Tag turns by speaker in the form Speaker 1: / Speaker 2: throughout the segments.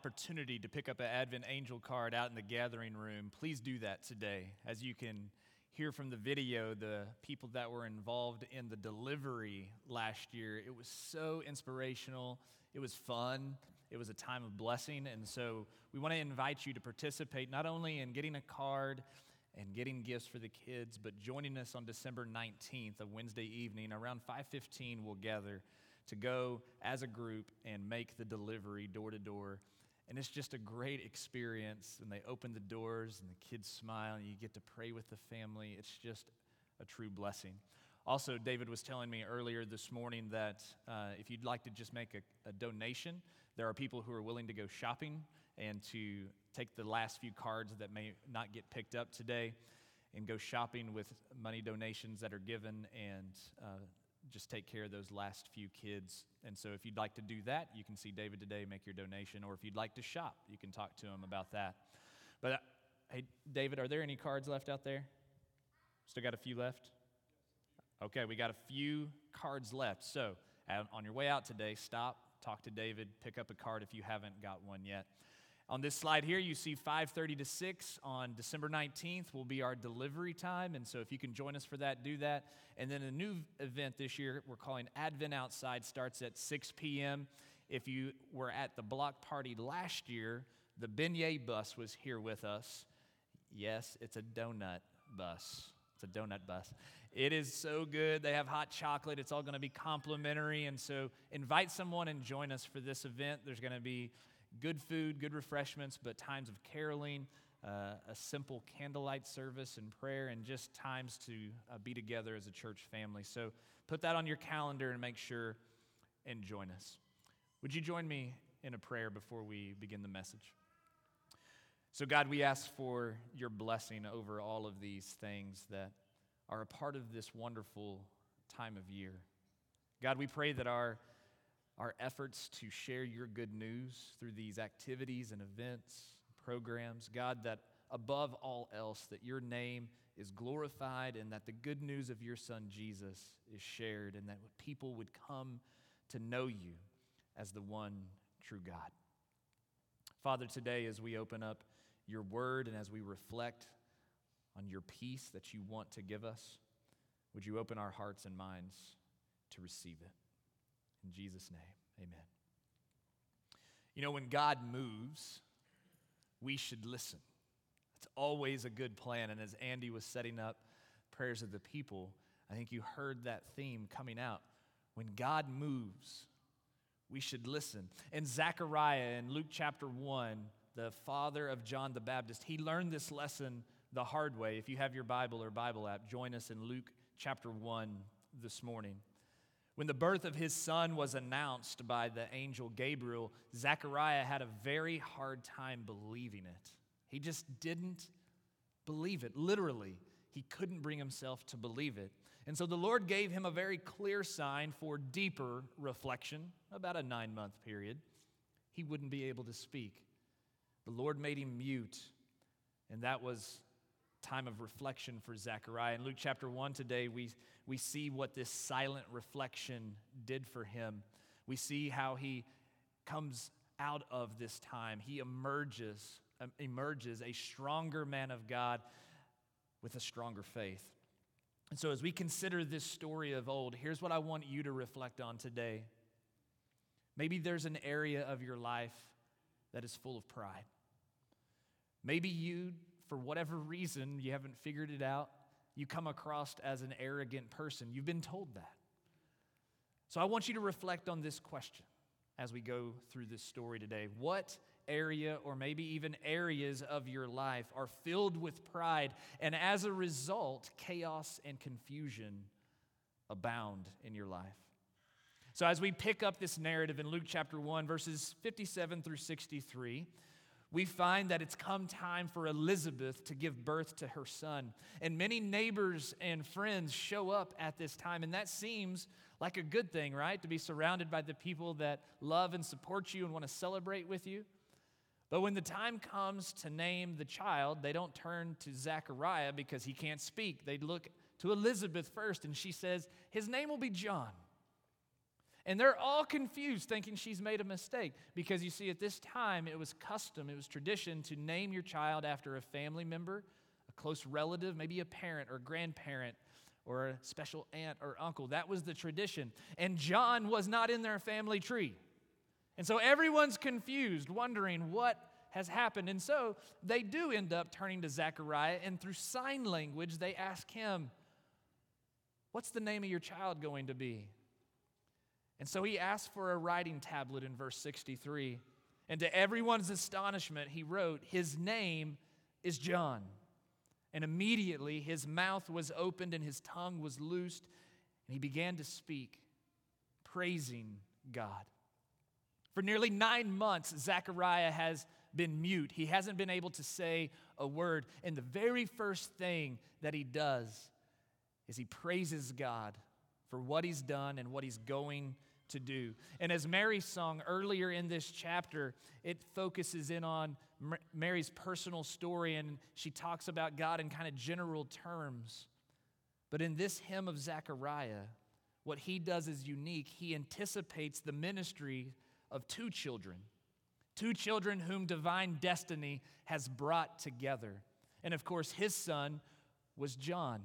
Speaker 1: opportunity to pick up an Advent Angel card out in the gathering room, please do that today. As you can hear from the video, the people that were involved in the delivery last year, it was so inspirational. It was fun. It was a time of blessing. And so we want to invite you to participate not only in getting a card and getting gifts for the kids, but joining us on December 19th, a Wednesday evening. Around 5:15, we'll gather to go as a group and make the delivery door to door. And it's just a great experience. And they open the doors and the kids smile and you get to pray with the family. It's just a true blessing. Also, David was telling me earlier this morning that if you'd like to just make a donation, there are people who are willing to go shopping and to take the last few cards that may not get picked up today and go shopping with money donations that are given and just take care of those last few kids. And so if you'd like to do that, you can see David today, make your donation. Or if you'd like to shop, you can talk to him about that. But hey, David, are there any cards left out there? Still got a few left? Okay, we got a few cards left. So on your way out today, stop, talk to David, pick up a card if you haven't got one yet. On this slide here, you see 5:30 to 6 on December 19th will be our delivery time. And so if you can join us for that, do that. And then a new event this year we're calling Advent Outside starts at 6 p.m. If you were at the block party last year, the beignet bus was here with us. Yes, it's a donut bus. It's a donut bus. It is so good. They have hot chocolate. It's all going to be complimentary. And so invite someone and join us for this event. There's going to be good food, good refreshments, but times of caroling, a simple candlelight service and prayer, and just times to be together as a church family. So put that on your calendar and make sure and join us. Would you join me in a prayer before we begin the message? So God, we ask for your blessing over all of these things that are a part of this wonderful time of year. God, we pray that our efforts to share your good news through these activities and events, programs, God, that above all else, that your name is glorified and that the good news of your Son Jesus is shared and that people would come to know you as the one true God. Father, today as we open up your word and as we reflect on your peace that you want to give us, would you open our hearts and minds to receive it? In Jesus' name, amen. You know, when God moves, we should listen. It's always a good plan. And as Andy was setting up prayers of the people, I think you heard that theme coming out. When God moves, we should listen. And Zechariah in Luke chapter 1, the father of John the Baptist, he learned this lesson the hard way. If you have your Bible or Bible app, join us in Luke chapter 1 this morning. When the birth of his son was announced by the angel Gabriel, Zechariah had a very hard time believing it. He just didn't believe it. Literally, he couldn't bring himself to believe it. And so the Lord gave him a very clear sign for deeper reflection, about a 9-month period. He wouldn't be able to speak. The Lord made him mute, and that was time of reflection for Zechariah. In Luke chapter 1 today, we see what this silent reflection did for him. We see how he comes out of this time. He emerges a stronger man of God with a stronger faith. And so as we consider this story of old, here's what I want you to reflect on today. Maybe there's an area of your life that is full of pride. Maybe you, for whatever reason, you haven't figured it out, you come across as an arrogant person. You've been told that. So I want you to reflect on this question as we go through this story today. What area or maybe even areas of your life are filled with pride, and as a result, chaos and confusion abound in your life? So as we pick up this narrative in Luke chapter 1, verses 57 through 63, we find that it's come time for Elizabeth to give birth to her son. And many neighbors and friends show up at this time, and that seems like a good thing, right? To be surrounded by the people that love and support you and want to celebrate with you. But when the time comes to name the child, they don't turn to Zechariah because he can't speak. They look to Elizabeth first, and she says, his name will be John. And they're all confused, thinking she's made a mistake. Because you see, at this time, it was custom, it was tradition to name your child after a family member, a close relative, maybe a parent or grandparent, or a special aunt or uncle. That was the tradition. And John was not in their family tree. And so everyone's confused, wondering what has happened. And so they do end up turning to Zechariah, and through sign language, they ask him, "What's the name of your child going to be?" And so he asked for a writing tablet in verse 63. And to everyone's astonishment, he wrote, "His name is John." And immediately his mouth was opened and his tongue was loosed, and he began to speak, praising God. For nearly 9 months, Zechariah has been mute. He hasn't been able to say a word. And the very first thing that he does is he praises God for what he's done and what he's going to do. And as Mary sung earlier in this chapter, it focuses in on Mary's personal story, and she talks about God in kind of general terms. But in this hymn of Zechariah, what he does is unique. He anticipates the ministry of two children whom divine destiny has brought together. And of course, his son was John.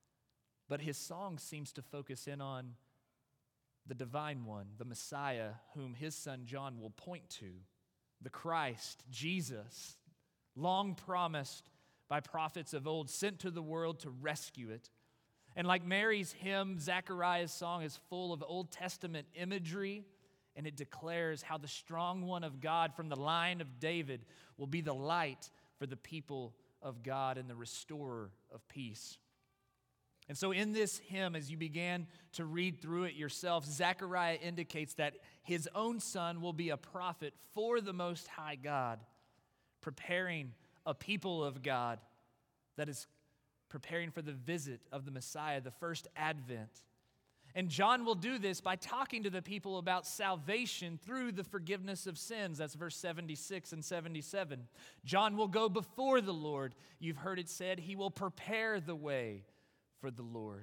Speaker 1: But his song seems to focus in on the divine one, the Messiah, whom his son John will point to, the Christ, Jesus, long promised by prophets of old, sent to the world to rescue it. And like Mary's hymn, Zechariah's song is full of Old Testament imagery, and it declares how the strong one of God from the line of David will be the light for the people of God and the restorer of peace. And so in this hymn, as you began to read through it yourself, Zechariah indicates that his own son will be a prophet for the Most High God, preparing a people of God that is preparing for the visit of the Messiah, the first advent. And John will do this by talking to the people about salvation through the forgiveness of sins. That's verse 76 and 77. John will go before the Lord. You've heard it said, he will prepare the way for the Lord.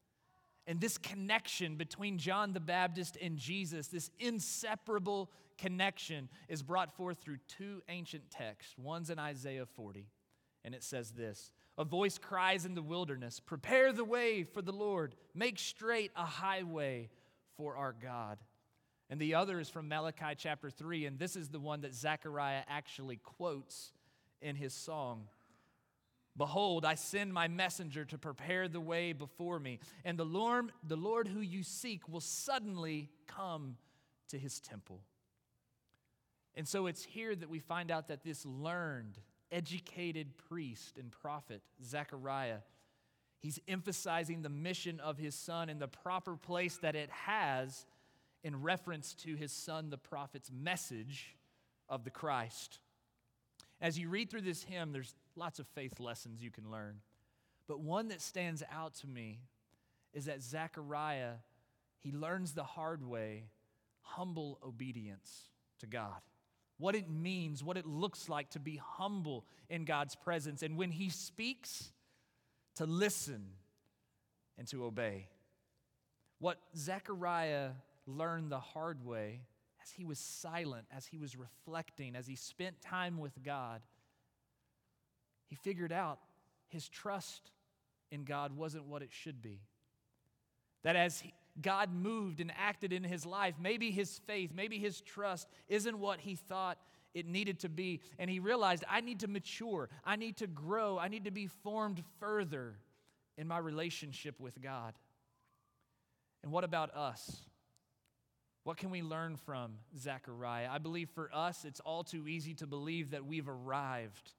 Speaker 1: And this connection between John the Baptist and Jesus, this inseparable connection, is brought forth through two ancient texts. One's in Isaiah 40, and it says this: "A voice cries in the wilderness, prepare the way for the Lord, make straight a highway for our God." And the other is from Malachi chapter 3, and this is the one that Zechariah actually quotes in his song. "Behold, I send my messenger to prepare the way before me, and the Lord who you seek will suddenly come to his temple." And so it's here that we find out that this learned, educated priest and prophet, Zechariah, he's emphasizing the mission of his son in the proper place that it has in reference to his son, the prophet's message of the Christ. As you read through this hymn, there's lots of faith lessons you can learn. But one that stands out to me is that Zechariah, he learns the hard way, humble obedience to God. What it means, what it looks like to be humble in God's presence. And when he speaks, to listen and to obey. What Zechariah learned the hard way, as he was silent, as he was reflecting, as he spent time with God, he figured out his trust in God wasn't what it should be. That as God moved and acted in his life, maybe his faith, maybe his trust isn't what he thought it needed to be. And he realized, I need to mature, I need to grow, I need to be formed further in my relationship with God. And what about us? What can we learn from Zechariah? I believe for us, it's all too easy to believe that we've arrived,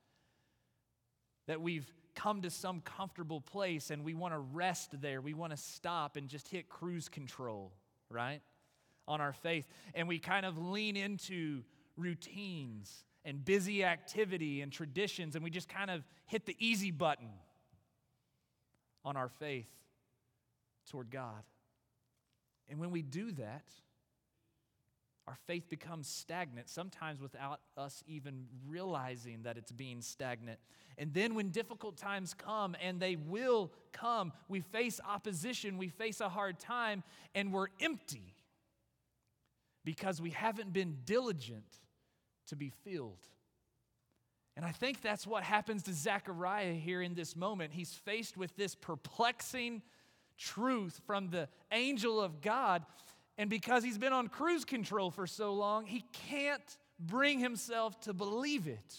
Speaker 1: that we've come to some comfortable place and we want to rest there. We want to stop and just hit cruise control, right, on our faith. And we kind of lean into routines and busy activity and traditions, and we just kind of hit the easy button on our faith toward God. And when we do that, our faith becomes stagnant, sometimes without us even realizing that it's being stagnant. And then when difficult times come, and they will come, we face opposition, we face a hard time, and we're empty. because we haven't been diligent to be filled. And I think that's what happens to Zechariah here in this moment. He's faced with this perplexing truth from the angel of God, and because he's been on cruise control for so long, he can't bring himself to believe it.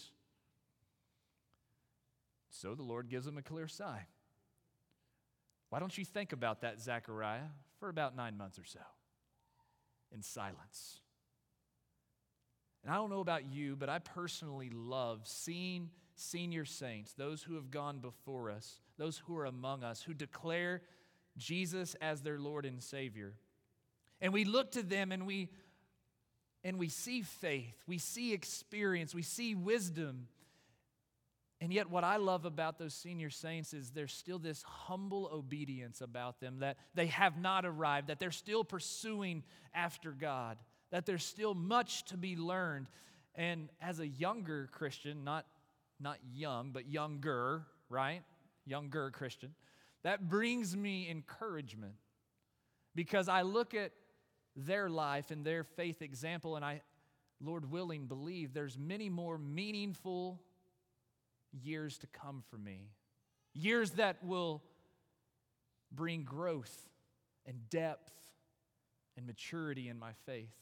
Speaker 1: So the Lord gives him a clear sign. Why don't you think about that, Zechariah, for about 9 months or so in silence? And I don't know about you, but I personally love seeing senior saints, those who have gone before us, those who are among us, who declare Jesus as their Lord and Savior. And we look to them and we see faith, we see experience, we see wisdom. And yet what I love about those senior saints is there's still this humble obedience about them, that they have not arrived, that they're still pursuing after God, that there's still much to be learned. And as a younger Christian, not young, but younger, right? Younger Christian, that brings me encouragement, because I look at their life and their faith example, and I, Lord willing, believe there's many more meaningful years to come for me. Years that will bring growth and depth and maturity in my faith.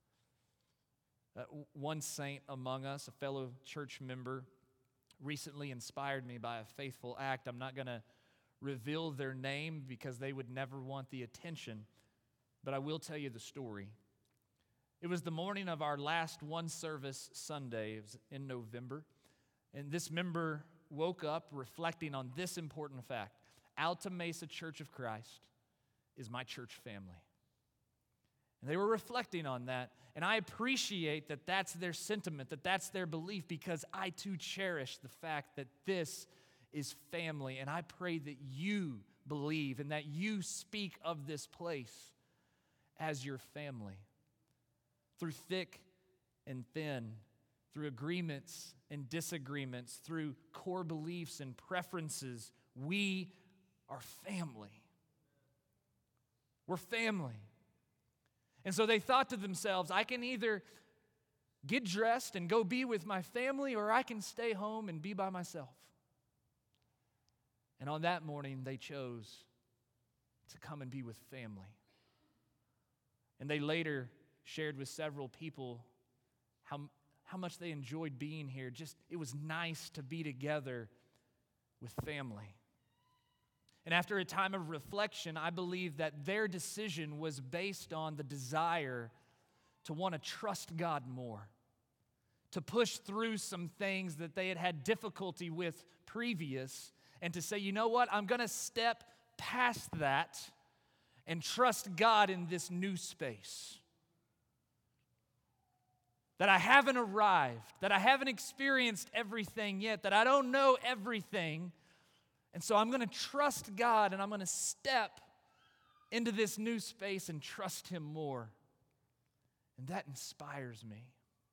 Speaker 1: One saint among us, a fellow church member, recently inspired me by a faithful act. I'm not going to reveal their name because they would never want the attention, but I will tell you the story. It was the morning of our last one-service Sunday. It was in November, and this member woke up reflecting on this important fact: Alta Mesa Church of Christ is my church family. And they were reflecting on that, and I appreciate that that's their sentiment, that that's their belief, because I too cherish the fact that this is family, and I pray that you believe and that you speak of this place as your family. Through thick and thin, through agreements and disagreements, through core beliefs and preferences, we are family. We're family. And so they thought to themselves, I can either get dressed and go be with my family, or I can stay home and be by myself. And on that morning, they chose to come and be with family. And they later shared with several people how much they enjoyed being here. Just, it was nice to be together with family. And after a time of reflection, I believe that their decision was based on the desire to want to trust God more, to push through some things that they had had difficulty with previous, and to say, you know what, I'm going to step past that and trust God in this new space. That I haven't arrived, that I haven't experienced everything yet, that I don't know everything. And so I'm going to trust God, and I'm going to step into this new space and trust Him more. And that inspires me.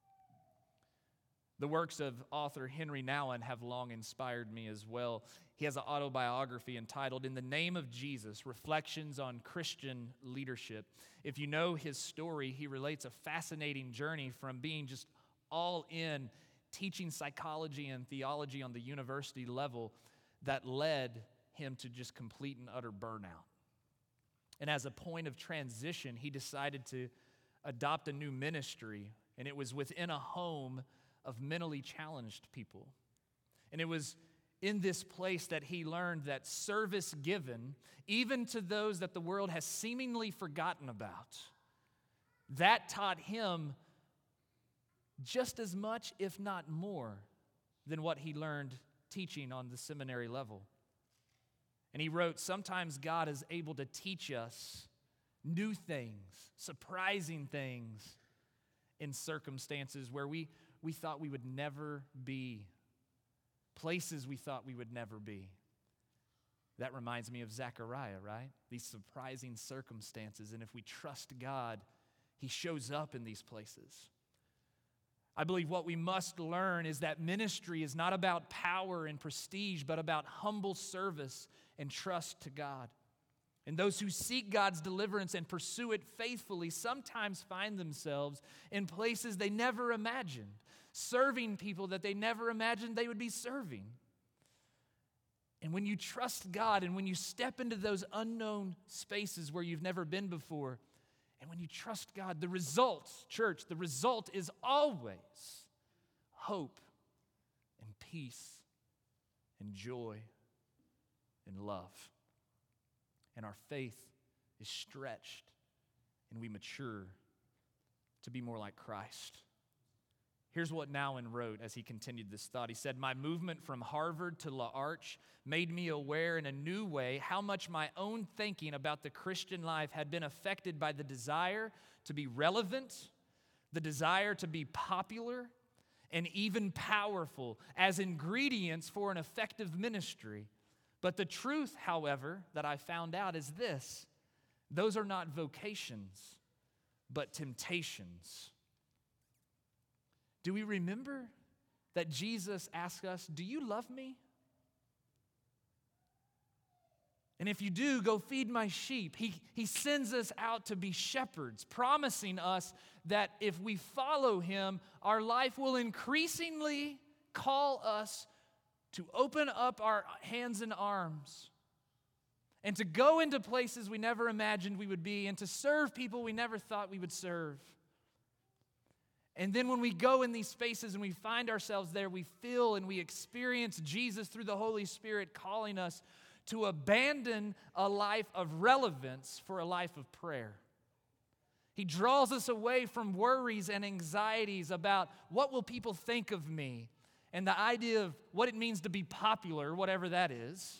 Speaker 1: The works of author Henry Nouwen have long inspired me as well. He has an autobiography entitled In the Name of Jesus, Reflections on Christian Leadership. If you know his story, he relates a fascinating journey from being just all in teaching psychology and theology on the university level that led him to just complete and utter burnout. And as a point of transition, he decided to adopt a new ministry, and it was within a home of mentally challenged people. And it was in this place that he learned that service given, even to those that the world has seemingly forgotten about, that taught him just as much, if not more, than what he learned teaching on the seminary level. And he wrote, sometimes God is able to teach us new things, surprising things in circumstances where we thought we would never be, places we thought we would never be. That reminds me of Zechariah, right? These surprising circumstances. And if we trust God, He shows up in these places. I believe what we must learn is that ministry is not about power and prestige, but about humble service and trust to God. And those who seek God's deliverance and pursue it faithfully sometimes find themselves in places they never imagined, serving people that they never imagined they would be serving. And when you trust God and when you step into those unknown spaces where you've never been before, and when you trust God, the result, church, the result is always hope and peace and joy and love. And our faith is stretched and we mature to be more like Christ. Here's what Nouwen wrote as he continued this thought. He said, "My movement from Harvard to L'Arche made me aware in a new way how much my own thinking about the Christian life had been affected by the desire to be relevant, the desire to be popular, and even powerful as ingredients for an effective ministry. But the truth, however, that I found out is this: those are not vocations, but temptations." Do we remember that Jesus asked us, "Do you love me? And if you do, go feed my sheep." He sends us out to be shepherds, promising us that if we follow him, our life will increasingly call us to open up our hands and arms and to go into places we never imagined we would be and to serve people we never thought we would serve. And then when we go in these spaces and we find ourselves there, we feel and we experience Jesus through the Holy Spirit calling us to abandon a life of relevance for a life of prayer. He draws us away from worries and anxieties about what will people think of me and the idea of what it means to be popular, whatever that is.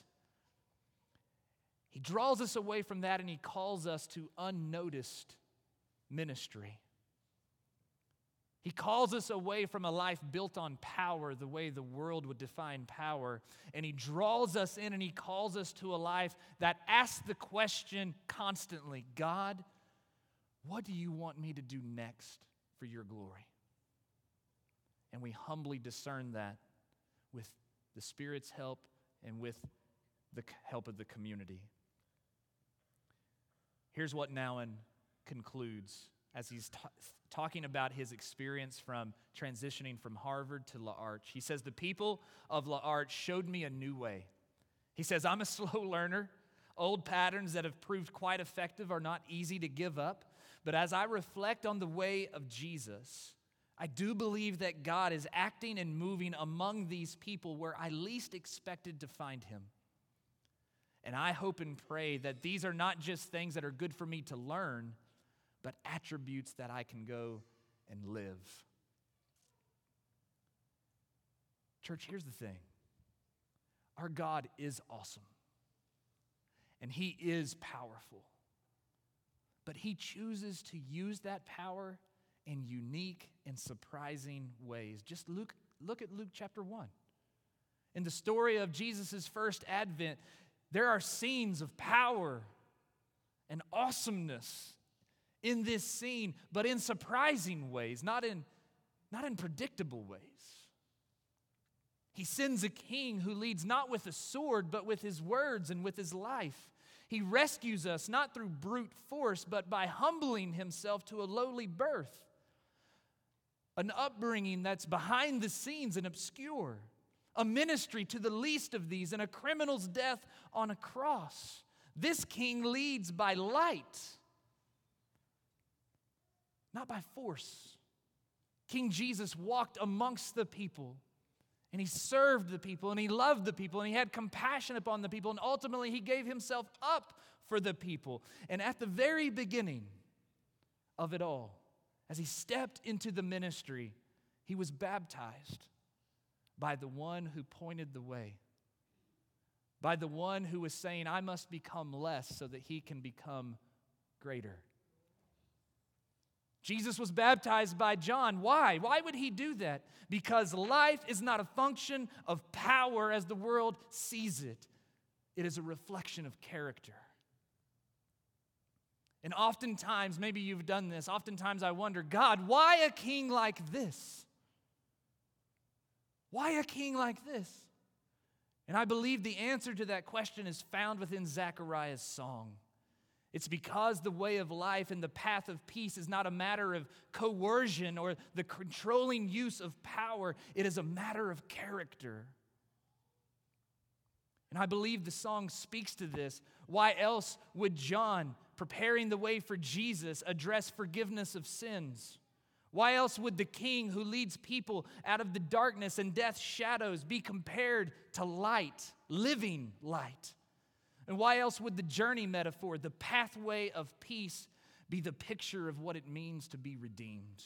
Speaker 1: He draws us away from that and he calls us to unnoticed ministry. He calls us away from a life built on power, the way the world would define power, and he draws us in and he calls us to a life that asks the question constantly, "God, what do you want me to do next for your glory?" And we humbly discern that with the Spirit's help and with the help of the community. Here's what Nouwen concludes as he's talking about his experience from transitioning from Harvard to L'Arche. He says, "The people of L'Arche showed me a new way." He says, "I'm a slow learner. Old patterns that have proved quite effective are not easy to give up. But as I reflect on the way of Jesus, I do believe that God is acting and moving among these people where I least expected to find him. And I hope and pray that these are not just things that are good for me to learn, but attributes that I can go and live." Church, here's the thing. Our God is awesome, and he is powerful. But he chooses to use that power in unique and surprising ways. Just look at Luke chapter 1. In the story of Jesus' first advent, there are scenes of power and awesomeness in this scene, but in surprising ways, not in predictable ways. He sends a king who leads not with a sword, but with his words and with his life. He rescues us not through brute force, but by humbling himself to a lowly birth, an upbringing that's behind the scenes and obscure, a ministry to the least of these, and a criminal's death on a cross. This king leads by light, not by force. King Jesus walked amongst the people, and he served the people, and he loved the people, and he had compassion upon the people, and ultimately he gave himself up for the people. And at the very beginning of it all, as he stepped into the ministry, he was baptized by the one who pointed the way, by the one who was saying, "I must become less so that he can become greater." Jesus was baptized by John. Why? Why would he do that? Because life is not a function of power as the world sees it. It is a reflection of character. And oftentimes, maybe you've done this, oftentimes I wonder, God, why a king like this? Why a king like this? And I believe the answer to that question is found within Zechariah's song. It's because the way of life and the path of peace is not a matter of coercion or the controlling use of power. It is a matter of character. And I believe the song speaks to this. Why else would John, preparing the way for Jesus, address forgiveness of sins? Why else would the king who leads people out of the darkness and death's shadows be compared to light, living light? And why else would the journey metaphor, the pathway of peace, be the picture of what it means to be redeemed?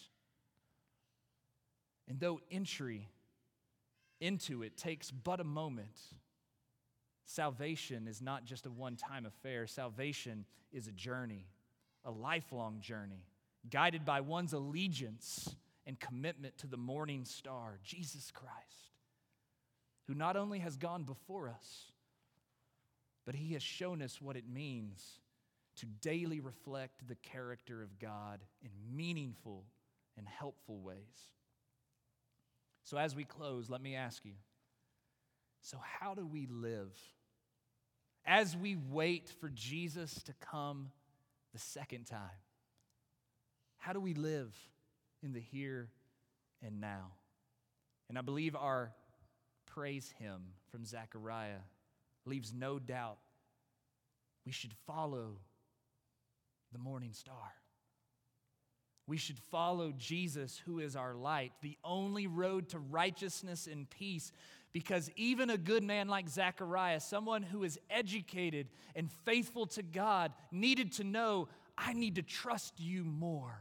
Speaker 1: And though entry into it takes but a moment, salvation is not just a one-time affair. Salvation is a journey, a lifelong journey, guided by one's allegiance and commitment to the morning star, Jesus Christ, who not only has gone before us, but he has shown us what it means to daily reflect the character of God in meaningful and helpful ways. So as we close, let me ask you, so how do we live as we wait for Jesus to come the second time? How do we live in the here and now? And I believe our praise hymn from Zechariah leaves no doubt we should follow the morning star. We should follow Jesus, who is our light, the only road to righteousness and peace, because even a good man like Zechariah, someone who is educated and faithful to God, needed to know, I need to trust you more.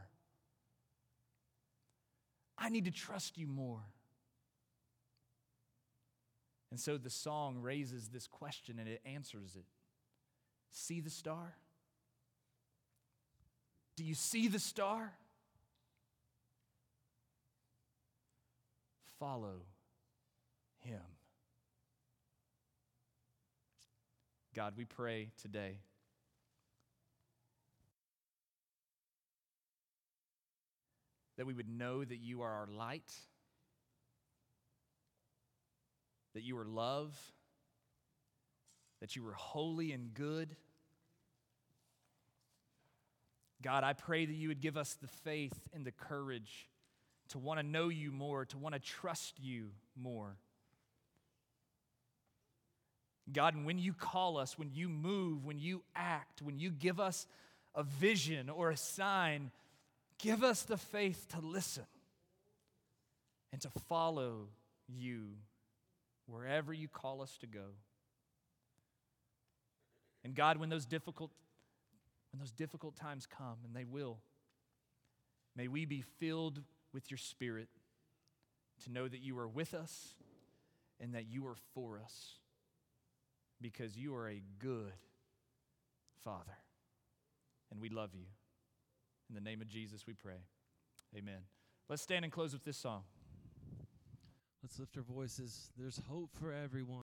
Speaker 1: I need to trust you more. And so the song raises this question and it answers it. See the star? Do you see the star? Follow him. God, we pray today that we would know that you are our light, that you are love, that you are holy and good. God, I pray that you would give us the faith and the courage to want to know you more, to want to trust you more. God, and when you call us, when you move, when you act, when you give us a vision or a sign, give us the faith to listen and to follow you wherever you call us to go. And God, when those difficult times come, and they will, may we be filled with your Spirit to know that you are with us and that you are for us, because you are a good Father, and we love you. In the name of Jesus we pray. Amen. Let's stand and close with this song.
Speaker 2: Let's lift our voices. There's hope for everyone.